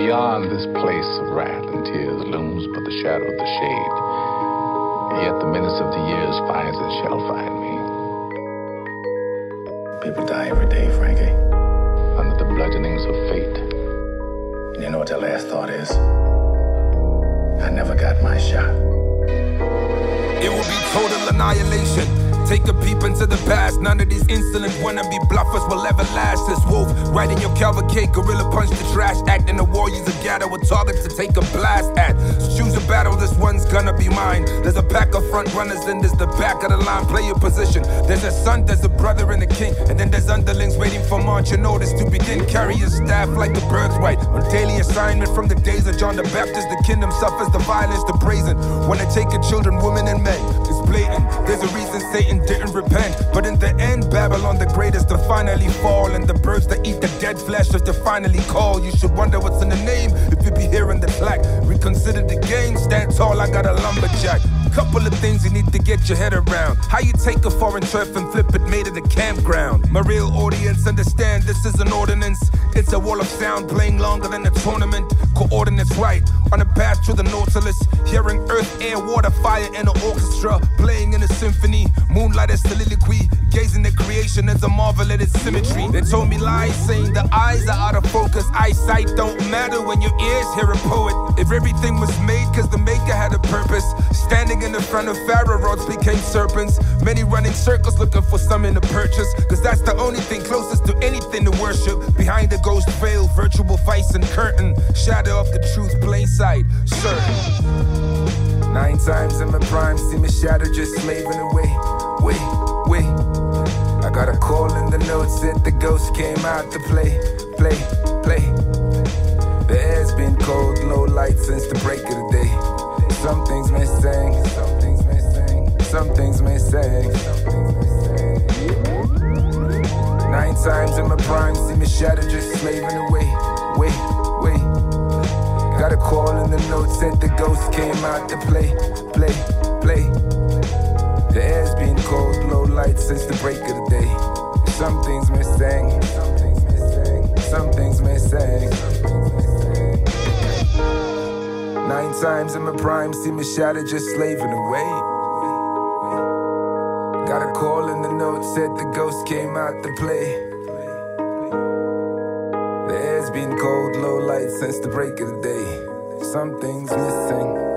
Beyond this place of wrath and tears looms but the shadow of the shade. Yet the menace of the years finds and shall find me. People die every day, Frankie. Under the bludgeonings of fate. And you know what their last thought is? I never got my shot. It will be total annihilation. Take a peep into the past. None of these insolent wannabe bluffers will ever last. This wolf, right in your cavalcade, gorilla punch the trash act. And the warriors of gather with targets to take a blast at. So choose a battle, this one's gonna be mine. There's a pack of front runners and there's the back of the line. Play your position. There's a son, there's a brother and a king. And then there's underlings waiting for marching orders to begin. Carry your staff like a birthright. On daily assignment from the days of John the Baptist. The kingdom suffers the violence, the brazen. Wanna take your children, women and men. It's blatant. There's a reason Satan didn't repent, but in the end Babylon the great is to finally fall, and the birds that eat the dead flesh is to finally call. You should wonder what's in the name if you be hearing the clack. Reconsider the game, stand tall, I got a lumberjack. Couple of things you need to get your head around. How you take a foreign turf and flip it made it a campground. My real audience understand this is an ordinance. It's a wall of sound playing longer than a tournament. Coordinates right on a path to the Nautilus. Hearing earth, air, water, fire in an orchestra. Playing in a symphony, moonlight as soliloquy. Gazing at creation as a marvel at its symmetry. They told me lies, saying the eyes are out of focus. Eyesight don't matter when your ears hear a poet. If everything was made cause the maker had a purpose. Standing in the front of Pharaoh, rods became serpents. Many running circles looking for something to purchase. Cause that's the only thing closest to anything to worship. Behind the ghost veil, virtual vice and curtain. Shadow of the truth, plain sight, certain. 9 times in my prime, see me shatter just slaving away. Wait. I got a call in the notes, said the ghost came out to play. The air's been cold, low light since the break of the day. Some things missing, some things missing. 9 times in my prime, see me shatter just slaving away. Wait. Got a call in the notes, said the ghost came out to play. The air's been cold, low light since the break of the day. Some things missing, some things missing. 9 times in my prime, see me shatter just slaving away. Got a call in the note, said the ghost came out to play. The air's been cold, low light since the break of the day. Some things missing.